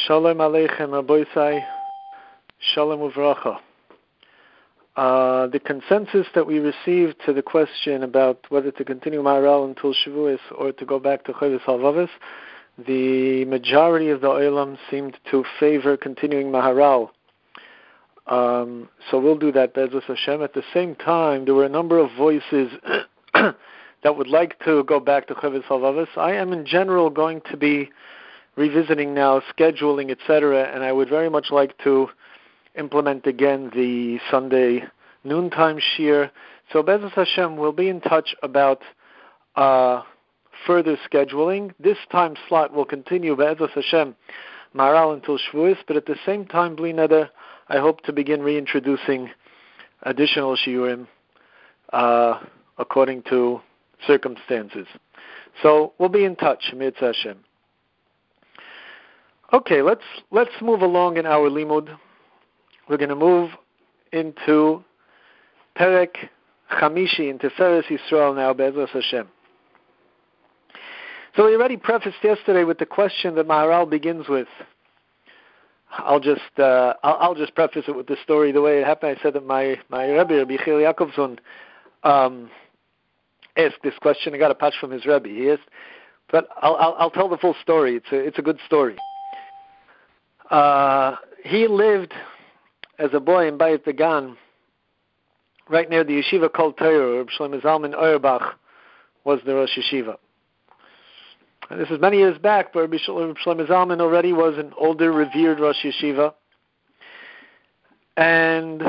Shalom Aleichem Rabboisai, Shalom Uvracha. The consensus that we received to the question about whether to continue Maharal until Shavuos or to go back to Chovis Halvavis, the majority of the Olam seemed to favor continuing Maharal. So we'll do that, Be'ezus Hashem. At the same time, there were a number of voices that would like to go back to Chovis Halvavis. I am in general going to be revisiting now, scheduling, etc., and I would very much like to implement again the Sunday noontime shiur. So Be'ezus Hashem, we'll be in touch about further scheduling. This time slot will continue, Be'ezus Hashem, Maharal until Shavuos, but at the same time, Bli Neder, I hope to begin reintroducing additional shiurim according to circumstances. So we'll be in touch, Mitzvah Hashem. Okay, let's move along in our limud. We're going to move into Perek Chamishi, into Tiferes Yisrael now, Be'ezus Hashem. So we already prefaced yesterday with the question that Maharal begins with. I'll just preface it with the story the way it happened. I said that my Rebbe, Rabbi Yechiel Yakovson, asked this question. I got a patch from his Rebbe. He asked, but I'll tell the full story. It's a good story. He lived as a boy in Bayit Dagan, right near the yeshiva called Torah. Reb Shlomo Zalman Auerbach was the Rosh Yeshiva. And this is many years back, but Reb Shlomo Zalman already was an older, revered Rosh Yeshiva. And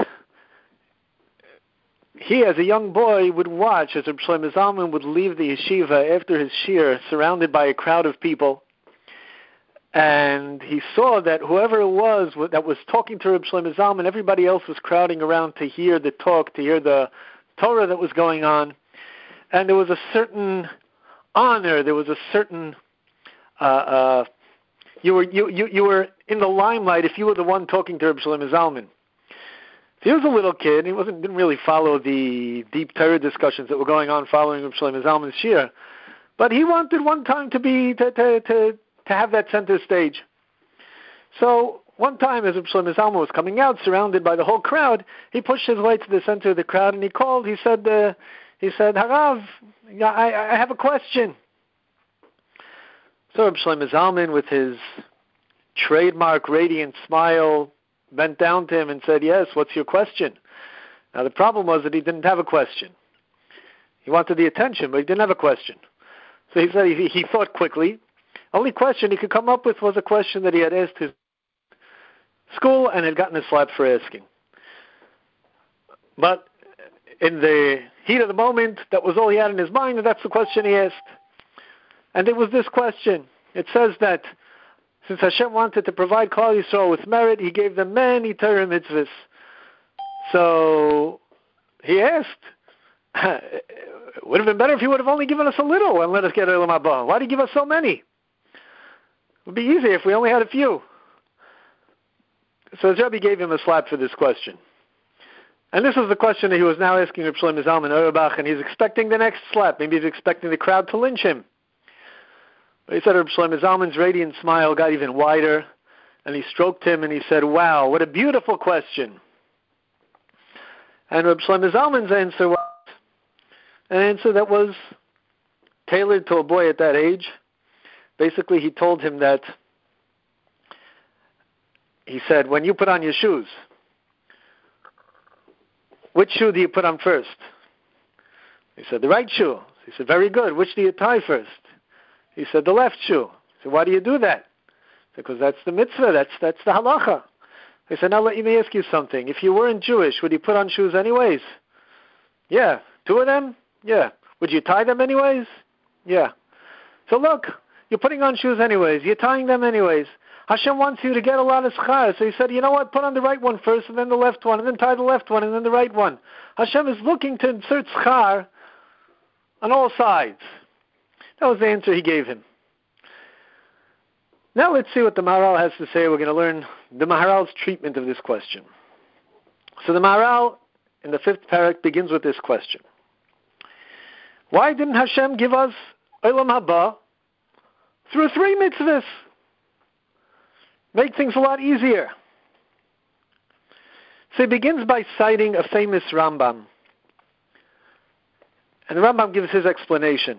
he, as a young boy, would watch as Reb Shlomo Zalman would leave the yeshiva after his shiur, surrounded by a crowd of people. And he saw that whoever it was that was talking to Reb Shlomo Zalman, everybody else was crowding around to hear the talk, to hear the Torah that was going on. And there was a certain honor, there was a certain you were in the limelight if you were the one talking to Reb Shlomo Zalman. He was a little kid. He didn't really follow the deep Torah discussions that were going on following Reb Shlomo Zalman's shiur, but he wanted one time to have that center stage. So one time, as Reb Shlomo Zalman was coming out, surrounded by the whole crowd, he pushed his way to the center of the crowd and he called. He said, "Harav, I have a question." So Reb Shlomo Zalman, with his trademark radiant smile, bent down to him and said, "Yes, what's your question?" Now the problem was that he didn't have a question. He wanted the attention, but he didn't have a question. So he said he thought quickly. Only question he could come up with was a question that he had asked his school and had gotten a slap for asking. But in the heat of the moment, that was all he had in his mind, and that's the question he asked. And it was this question. It says that since Hashem wanted to provide Klal Yisrael with merit, He gave them many Torah mitzvahs. So he asked, it would have been better if He would have only given us a little and let us get Olam Haba. Why did He give us so many? It would be easier if we only had a few. So his Rebbe gave him a slap for this question. And this is the question that he was now asking Reb Shlomo Zalman Auerbach, and he's expecting the next slap. Maybe he's expecting the crowd to lynch him. But he said Reb Shlomo Zalman's radiant smile got even wider, and he stroked him and he said, "Wow, what a beautiful question." And Reb Shlomo Zalman's answer was an answer that was tailored to a boy at that age. Basically, he told him that, he said, when you put on your shoes, which shoe do you put on first? He said, the right shoe. He said, very good. Which do you tie first? He said, the left shoe. He said, why do you do that? Because that's the mitzvah. That's the halacha. He said, now let me ask you something. If you weren't Jewish, would you put on shoes anyways? Yeah. 2 of them? Yeah. Would you tie them anyways? Yeah. So look, you're putting on shoes anyways. You're tying them anyways. Hashem wants you to get a lot of schar. So he said, you know what? Put on the right one first, and then the left one, and then tie the left one, and then the right one. Hashem is looking to insert schar on all sides. That was the answer he gave him. Now let's see what the Maharal has to say. We're going to learn the Maharal's treatment of this question. So the Maharal, in the 5th parak, begins with this question. Why didn't Hashem give us Olam Haba through 3 mitzvahs? make things a lot easier. So he begins by citing a famous Rambam. And the Rambam gives his explanation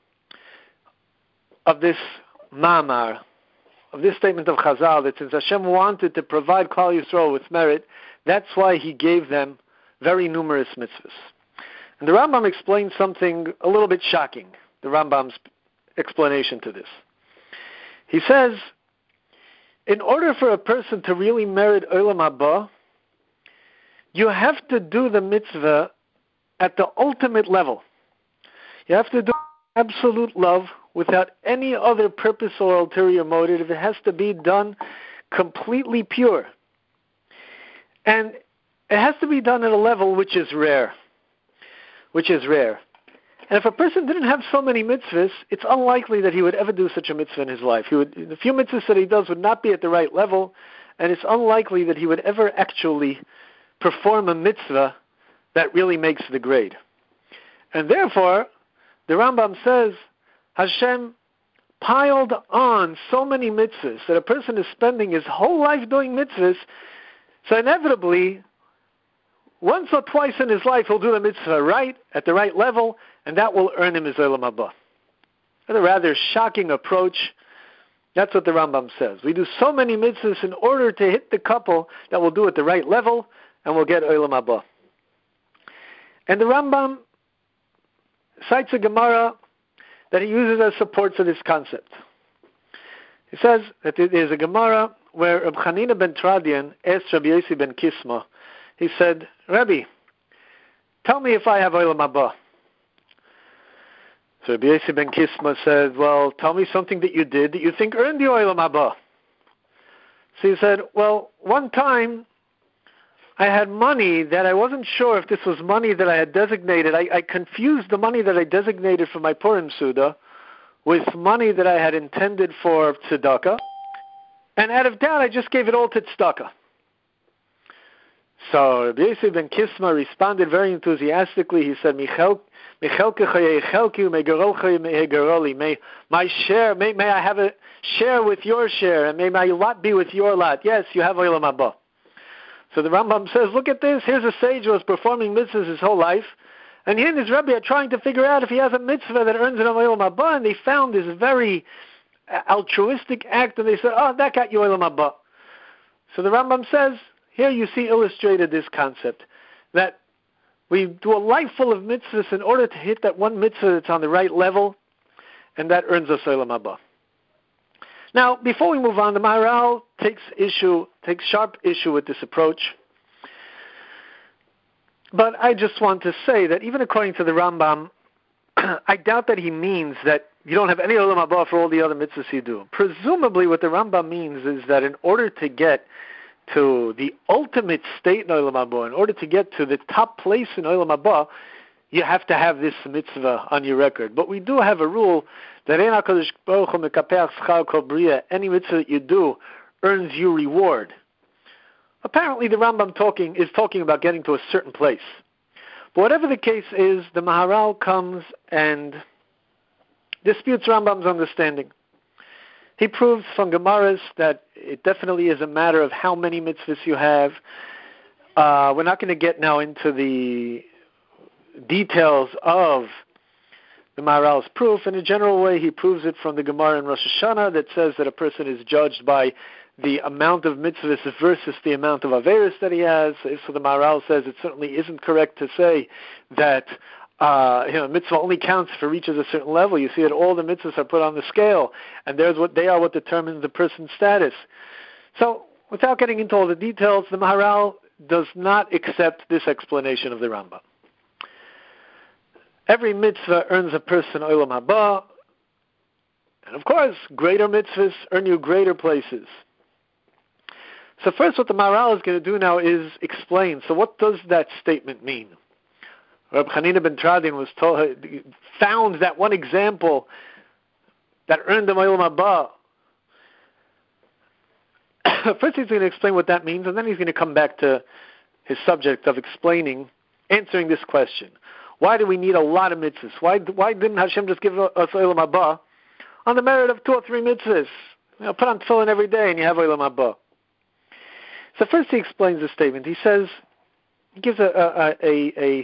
of this Ma'amar, of this statement of Chazal, that since Hashem wanted to provide Klal Yisrael with merit, that's why he gave them very numerous mitzvahs. And the Rambam explains something a little bit shocking, the Rambam's explanation to this. He says, in order for a person to really merit Olam Haba, you have to do the mitzvah at the ultimate level. You have to do absolute love without any other purpose or ulterior motive. It has to be done completely pure. And it has to be done at a level which is rare. And if a person didn't have so many mitzvahs, it's unlikely that he would ever do such a mitzvah in his life. The few mitzvahs that he does would not be at the right level, and it's unlikely that he would ever actually perform a mitzvah that really makes the grade. And therefore, the Rambam says, Hashem piled on so many mitzvahs that a person is spending his whole life doing mitzvahs, so inevitably, once or twice in his life, he'll do the mitzvah right, at the right level, and that will earn him his Olam Haba. That's a rather shocking approach. That's what the Rambam says. We do so many mitzvahs in order to hit the couple that we'll do at the right level, and we'll get Olam Haba. And the Rambam cites a Gemara that he uses as support for this concept. He says that there's a Gemara where Reb Chanina ben Tradian asked Rabbi Yossi ben Kisma, he said, Rabbi, tell me if I have Olam Haba. So Rabbi Yossi ben Kisma said, well, tell me something that you did that you think earned you Olam Haba. So he said, well, one time I had money that I wasn't sure if this was money that I had designated. I confused the money that I designated for my Purim Suda with money that I had intended for tzedakah. And out of doubt, I just gave it all to tzedakah. So Rabbi Yossi ben Kisma responded very enthusiastically. He said, may my share, may I have a share with your share, and may my lot be with your lot. Yes, you have Olam Haba. So the Rambam says, look at this. Here's a sage who was performing mitzvahs his whole life, and he and his Rebbe are trying to figure out if he has a mitzvah that earns him Olam Haba, and they found this very altruistic act, and they said, oh, that got you Olam Haba. So the Rambam says, here you see illustrated this concept, that we do a life full of mitzvahs in order to hit that one mitzvah that's on the right level, and that earns us Olam Haba. Now, before we move on, the Maharal takes sharp issue with this approach. But I just want to say that even according to the Rambam, I doubt that he means that you don't have any Olam Haba for all the other mitzvahs you do. Presumably what the Rambam means is that in order to get to the ultimate state in Olam Haba, in order to get to the top place in Olam Haba, you have to have this mitzvah on your record. But we do have a rule that any mitzvah that you do earns you reward. Apparently the Rambam is talking about getting to a certain place. But whatever the case is, the Maharal comes and disputes Rambam's understanding. He proves from Gemaras that it definitely is a matter of how many mitzvahs you have. We're not going to get now into the details of the Maharal's proof. In a general way, he proves it from the Gemara in Rosh Hashanah that says that a person is judged by the amount of mitzvahs versus the amount of averis that he has. So the Maharal says it certainly isn't correct to say that mitzvah only counts if it reaches a certain level. You see that all the mitzvahs are put on the scale, and they are what determines the person's status. So, without getting into all the details, the Maharal does not accept this explanation of the Rambam. Every mitzvah earns a person Olam Haba, and of course, greater mitzvahs earn you greater places. So first what the Maharal is going to do now is explain, so what does that statement mean? Reb Chanina ben Tradian found that one example that earned him Olam Haba. First he's going to explain what that means, and then he's going to come back to his subject of answering this question. Why do we need a lot of mitzvahs? Why didn't Hashem just give us Olam Haba on the merit of 2 or 3 mitzvahs? Put on tefillin every day and you have Olam Haba. So first he explains the statement. He says, he gives a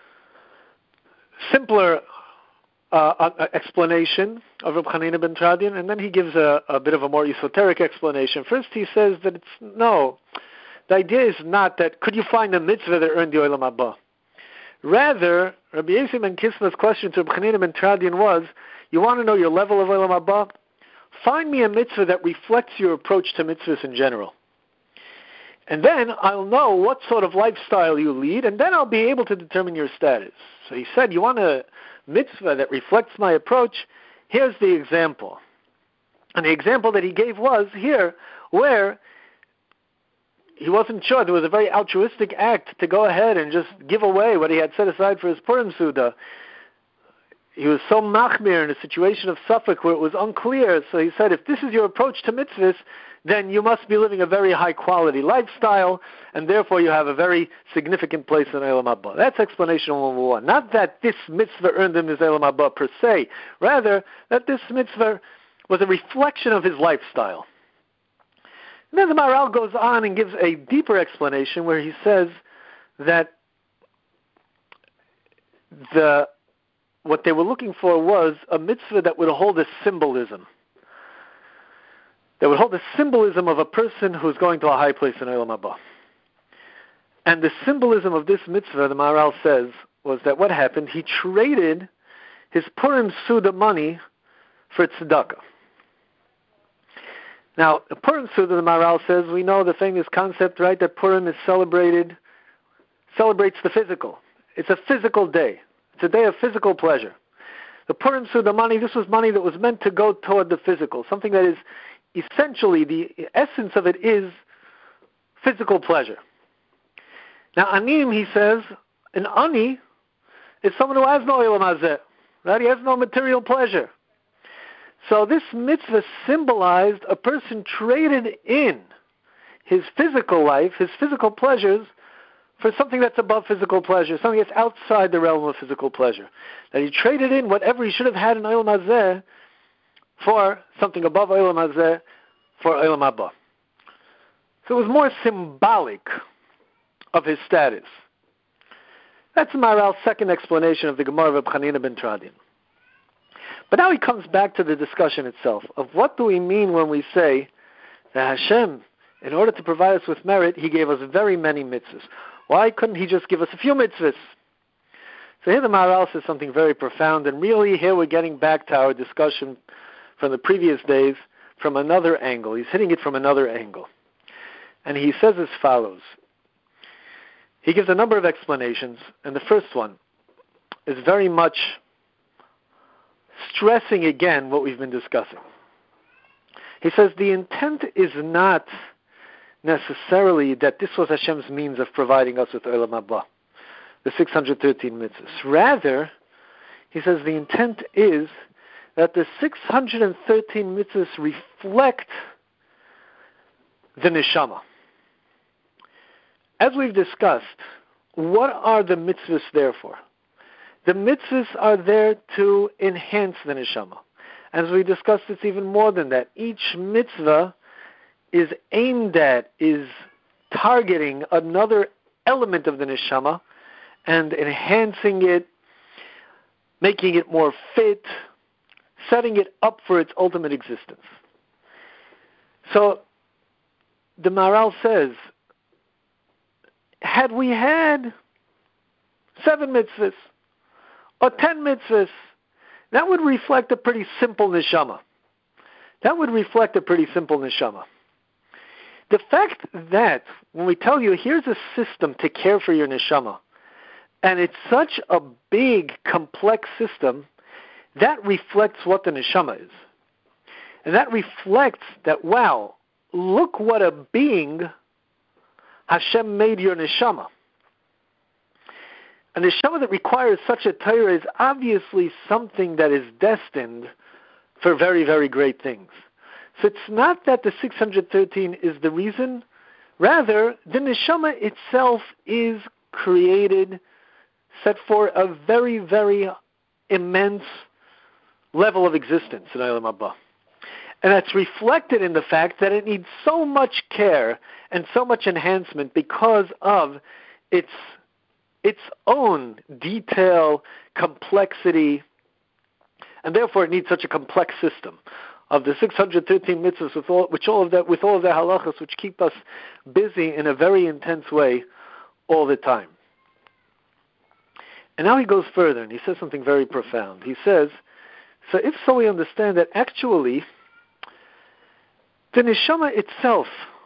simpler explanation of Reb Chanina ben Teradion, and then he gives a bit of a more esoteric explanation. First he says that the idea is not that could you find a mitzvah that earned the Olam Haba. Rather, Rabbi Yossi ben Kisma's question to Reb Chanina ben Teradion was, you want to know your level of Olam Haba? Find me a mitzvah that reflects your approach to mitzvahs in general. And then I'll know what sort of lifestyle you lead, and then I'll be able to determine your status. So he said, you want a mitzvah that reflects my approach? Here's the example. And the example that he gave was here, where he wasn't sure. There was a very altruistic act to go ahead and just give away what he had set aside for his Purim Suda. He was so machmir in a situation of suffix where it was unclear. So he said, if this is your approach to mitzvahs, then you must be living a very high-quality lifestyle, and therefore you have a very significant place in Olam Haba. That's explanation number one. Not that this mitzvah earned him his Olam Haba per se, rather that this mitzvah was a reflection of his lifestyle. And then the Maharal goes on and gives a deeper explanation where he says that what they were looking for was a mitzvah that would hold a symbolism. That would hold the symbolism of a person who's going to a high place in Olam Haba. And the symbolism of this mitzvah, the Maharal says, was that what happened, he traded his Purim Suda money for tzedakah. Now, the Purim Suda, the Maharal says, we know the famous concept, right, that Purim is celebrates the physical. It's a physical day. It's a day of physical pleasure. The Purim Suda money, this was money that was meant to go toward the physical, something that is essentially, the essence of it is physical pleasure. Now, anim, he says, an ani is someone who has no olam hazeh, right? He has no material pleasure. So this mitzvah symbolized a person traded in his physical life, his physical pleasures, for something that's above physical pleasure, something that's outside the realm of physical pleasure. That he traded in whatever he should have had in olam hazeh for something above olam hazeh, for olam haba. So it was more symbolic of his status. That's Maharal's second explanation of the Gemara of Reb Chanina ben Teradion. But now he comes back to the discussion itself of what do we mean when we say that Hashem, in order to provide us with merit, he gave us very many mitzvahs. Why couldn't he just give us a few mitzvahs? So here the Maharal says something very profound, and really here we're getting back to our discussion from the previous days from another angle. He's hitting it from another angle. And he says as follows. He gives a number of explanations, and the first one is very much stressing again what we've been discussing. He says the intent is not necessarily that this was Hashem's means of providing us with Olam Haba, the 613 mitzvahs. Rather, he says the intent is that the 613 mitzvahs reflect the neshama. As we've discussed, what are the mitzvahs there for? The mitzvahs are there to enhance the neshama. As we discussed, it's even more than that. Each mitzvah is aimed at, is targeting another element of the neshama and enhancing it, making it more fit, setting it up for its ultimate existence. So the Maharal says, had we had 7 mitzvahs or 10 mitzvahs, that would reflect a pretty simple neshama. That would reflect a pretty simple neshama. The fact that when we tell you here's a system to care for your neshama, and it's such a big, complex system, that reflects what the neshama is. And that reflects that, wow, look what a being Hashem made your neshama. A neshama that requires such a Torah is obviously something that is destined for very, very great things. So it's not that the 613 is the reason. Rather, the neshama itself is created, set for a very, very immense level of existence in Olam Haba. And that's reflected in the fact that it needs so much care and so much enhancement because of its own detail, complexity, and therefore it needs such a complex system of the 613 mitzvahs with all of their halachas, which keep us busy in a very intense way all the time. And now he goes further and he says something very profound. He says, so if so, we understand that actually the neshama itself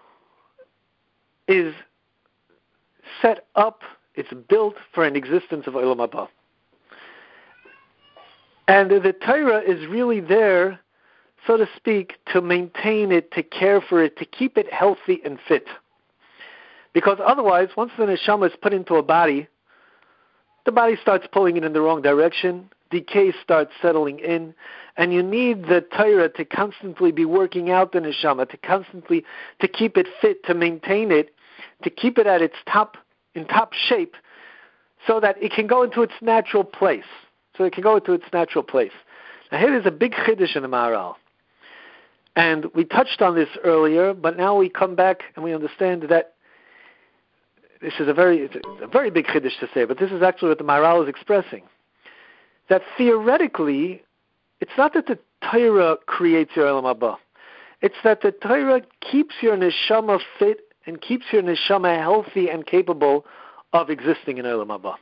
is set up, it's built for an existence of Olam Haba. And the Torah is really there, so to speak, to maintain it, to care for it, to keep it healthy and fit. Because otherwise, once the neshama is put into a body, the body starts pulling it in the wrong direction, decay starts settling in, and you need the Torah to constantly be working out the neshama, to keep it fit, to maintain it, to keep it at its top shape, so that it can go into its natural place. Now here there's a big chiddush in the Maharal. And we touched on this earlier, but now we come back and we understand that this is a very big chiddush to say, but this is actually what the Maharal is expressing. That theoretically, it's not that the Torah creates your Olam Haba. It's that the Torah keeps your neshama fit and keeps your neshama healthy and capable of existing in Olam Haba.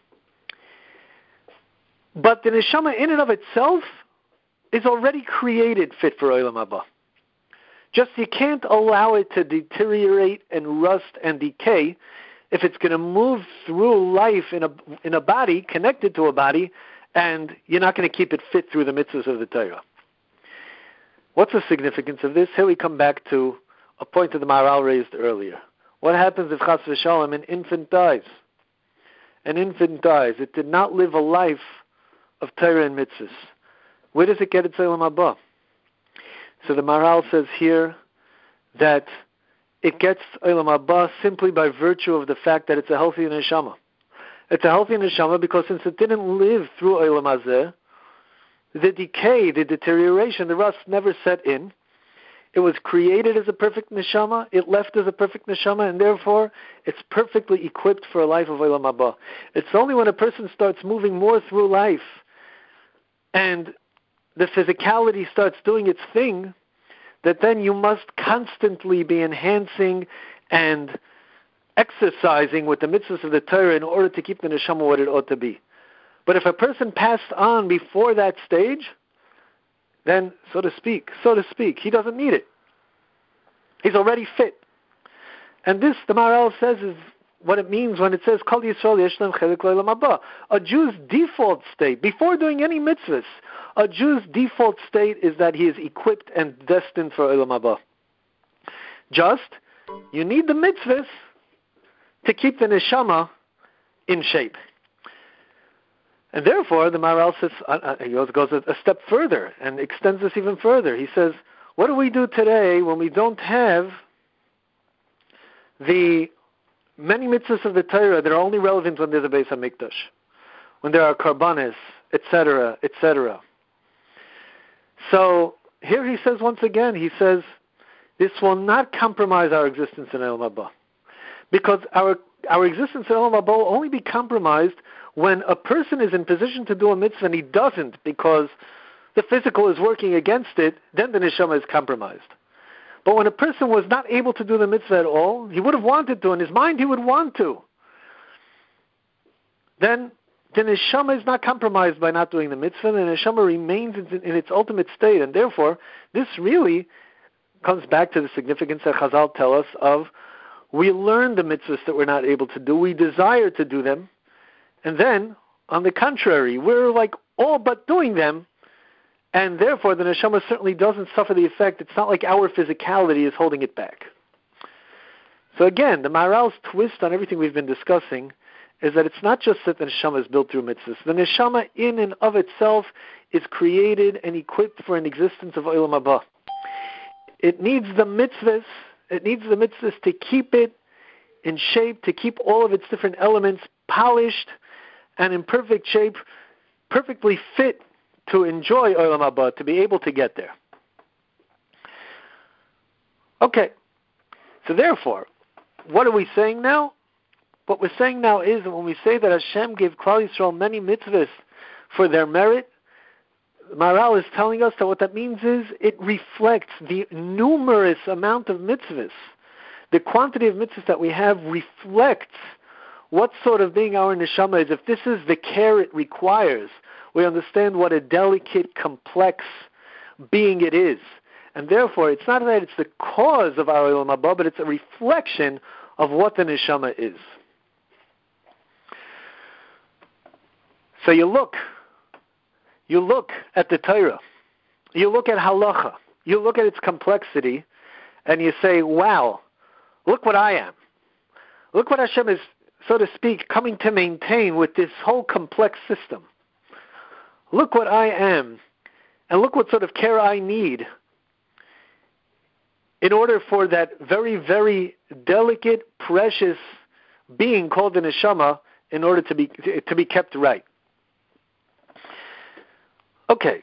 But the neshama in and of itself is already created fit for Olam Haba. Just you can't allow it to deteriorate and rust and decay if it's going to move through life in a body, connected to a body, and you're not going to keep it fit through the mitzvahs of the Torah. What's the significance of this? Here we come back to a point that the Maharal raised earlier. What happens if Chas v'Shalom an infant dies? An infant dies. It did not live a life of Torah and mitzvahs. Where does it get its Olam Haba? So the Maharal says here that it gets Olam Haba simply by virtue of the fact that it's a healthy neshama. It's a healthy neshama because since it didn't live through Olam Hazeh, the decay, the deterioration, the rust never set in. It was created as a perfect neshama, it left as a perfect neshama, and therefore it's perfectly equipped for a life of Olam Haba. It's only when a person starts moving more through life and the physicality starts doing its thing, that then you must constantly be enhancing and exercising with the mitzvahs of the Torah in order to keep the neshama what it ought to be. But if a person passed on before that stage, then, so to speak, he doesn't need it. He's already fit. And this, the Maharal says, is what it means when it says, Kol Yisrael yesh lehem chelik l'olam haba. A Jew's default state, before doing any mitzvahs, a Jew's default state is that he is equipped and destined for Olam Haba. Just, you need the mitzvahs to keep the neshama in shape. And therefore, the Maharal says, he goes a step further and extends this even further. He says, what do we do today when we don't have the many mitzvahs of the Torah that are only relevant when there's a Beis HaMikdash, when there are karbanis, etc., etc.? So here he says once again, he says, this will not compromise our existence in Olam Haba. Because our existence in Olam Haba will only be compromised when a person is in position to do a mitzvah and he doesn't because the physical is working against it, then the neshama is compromised. But when a person was not able to do the mitzvah at all, he would have wanted to, in his mind he would want to, then the neshama is not compromised by not doing the mitzvah, and the neshama remains in its ultimate state. And therefore, this really comes back to the significance that Chazal tell us of we learn the mitzvahs that we're not able to do, we desire to do them, and then, on the contrary, we're like all but doing them, and therefore the neshama certainly doesn't suffer the effect. It's not like our physicality is holding it back. So again, the Maharal's twist on everything we've been discussing is that it's not just that the neshama is built through mitzvahs. The neshama in and of itself is created and equipped for an existence of Olam Haba. It needs the mitzvahs. It needs the mitzvahs to keep it in shape, to keep all of its different elements polished and in perfect shape, perfectly fit to enjoy Olam Haba, to be able to get there. Okay, so therefore, what are we saying now? What we're saying now is that when we say that Hashem gave Klal Yisrael many mitzvahs for their merit, Maharal is telling us that what that means is it reflects the numerous amount of mitzvahs. The quantity of mitzvahs that we have reflects what sort of being our neshama is. If this is the care it requires, we understand what a delicate, complex being it is. And therefore, it's not that it's the cause of our Olam Haba, but it's a reflection of what the neshama is. So you look at the Torah, you look at halacha, you look at its complexity, and you say, wow, look what I am. Look what Hashem is, so to speak, coming to maintain with this whole complex system. Look what I am, and look what sort of care I need in order for that very, very delicate, precious being called the neshama in order to be kept right. Okay.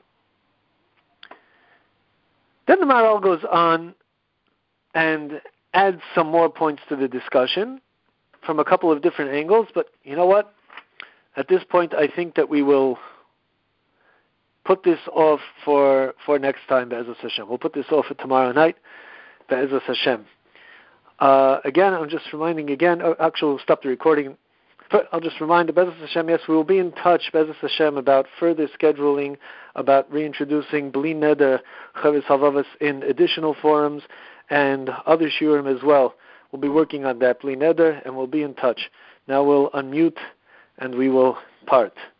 Then the Maharal goes on and adds some more points to the discussion from a couple of different angles, but you know what? At this point, I think that we will put this off for next time, Be'ezus Hashem. We'll put this off for tomorrow night, Be'ezus Hashem. Again, I'm just reminding actually we'll stop the recording. I'll just remind Be'ezus Hashem, yes, we will be in touch, Be'ezus Hashem, about further scheduling, about reintroducing Bli Neder, Chavis Havavas in additional forums, and other shiurim as well. We'll be working on that, Bli Neder, and we'll be in touch. Now we'll unmute, and we will part.